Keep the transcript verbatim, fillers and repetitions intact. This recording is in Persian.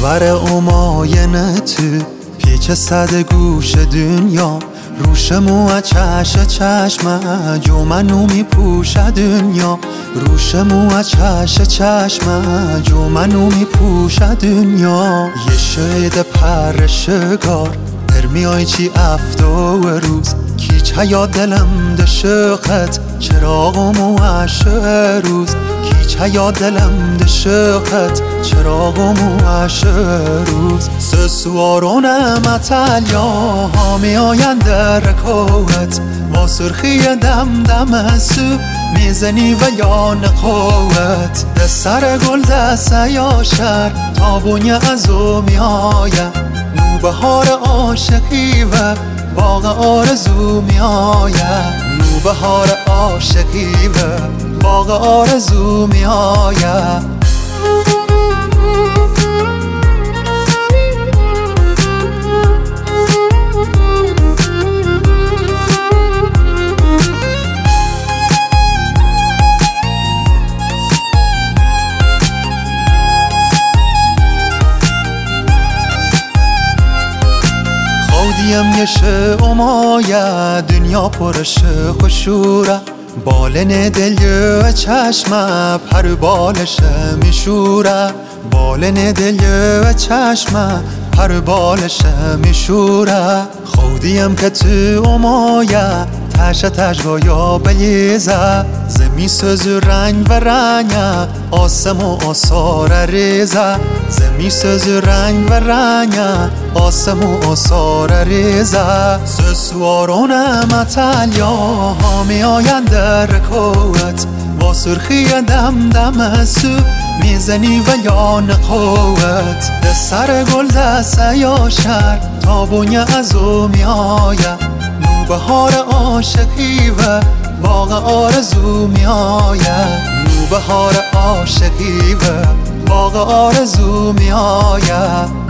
باور اماین تو پیچ صد گوش دنیا روشمو چش چشم جو منو میپوشه دنیا روشمو چش چشم جو منو میپوشه دنیا یه شید پرشگار میای چی افتا و روز کی چیا دلم دشقت چراغمو عشق روز کی چیا دلم دشقت چراغمو عشق روز سسوارونم اتلیا ها می آین در رکوت با سرخی دم دم سو میزنی و یا نقوت ده سر گل دست یا شر تابونی از او می آید بهار عاشقی و باغ آرزو می آید نو بهار عاشقی و باغ آرزو می آید دیم یه شعمایه دنیا پرش خوشوره بالن دل یه چشمه پر بالش میشوره بالن دل یه چشمه پر بالش میشوره خودیم که تو امایه تش تش گایا بلیزه زمی سوز رنگ و رنگه آسم و آثار ریزه زمی سوز رنگ و رنگه آسم و آثار ریزه سسوارونم اتلیا ها می آین در رکوت با سرخی دم دم سو میزنی و یا نقوت ده سر گل دست یا شر تابونی از او می آید بهار عاشقی و باغ آرزو می آید نو بهار عاشقی و باغ آرزو می آید